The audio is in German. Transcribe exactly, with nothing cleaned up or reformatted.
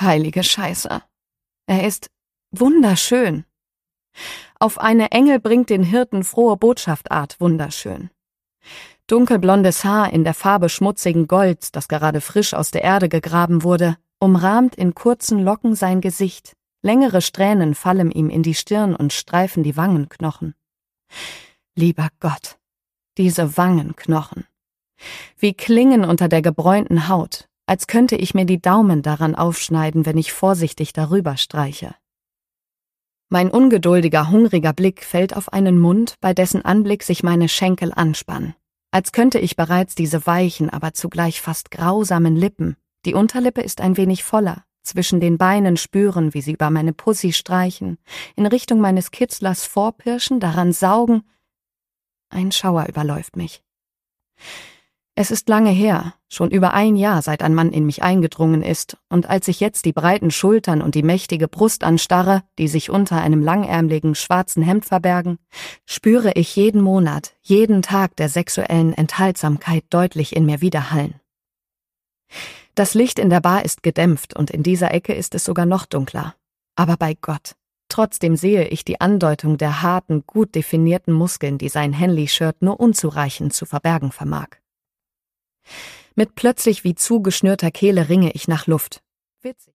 Heilige Scheiße. Er ist wunderschön. Auf eine Engel bringt den Hirten frohe Botschaft Art wunderschön. Dunkelblondes Haar in der Farbe schmutzigen Golds, das gerade frisch aus der Erde gegraben wurde, umrahmt in kurzen Locken sein Gesicht. Längere Strähnen fallen ihm in die Stirn und streifen die Wangenknochen. Lieber Gott, diese Wangenknochen. Wie Klingen unter der gebräunten Haut, als könnte ich mir die Daumen daran aufschneiden, wenn ich vorsichtig darüber streiche. Mein ungeduldiger, hungriger Blick fällt auf einen Mund, bei dessen Anblick sich meine Schenkel anspannen. Als könnte ich bereits diese weichen, aber zugleich fast grausamen Lippen, die Unterlippe ist ein wenig voller, zwischen den Beinen spüren, wie sie über meine Pussy streichen, in Richtung meines Kitzlers vorpirschen, daran saugen. Ein Schauer überläuft mich. Es ist lange her, schon über ein Jahr, seit ein Mann in mich eingedrungen ist, und als ich jetzt die breiten Schultern und die mächtige Brust anstarre, die sich unter einem langärmeligen schwarzen Hemd verbergen, spüre ich jeden Monat, jeden Tag der sexuellen Enthaltsamkeit deutlich in mir widerhallen. Das Licht in der Bar ist gedämpft und in dieser Ecke ist es sogar noch dunkler. Aber bei Gott, trotzdem sehe ich die Andeutung der harten, gut definierten Muskeln, die sein Henley-Shirt nur unzureichend zu verbergen vermag. Mit plötzlich wie zugeschnürter Kehle ringe ich nach Luft. Witzig.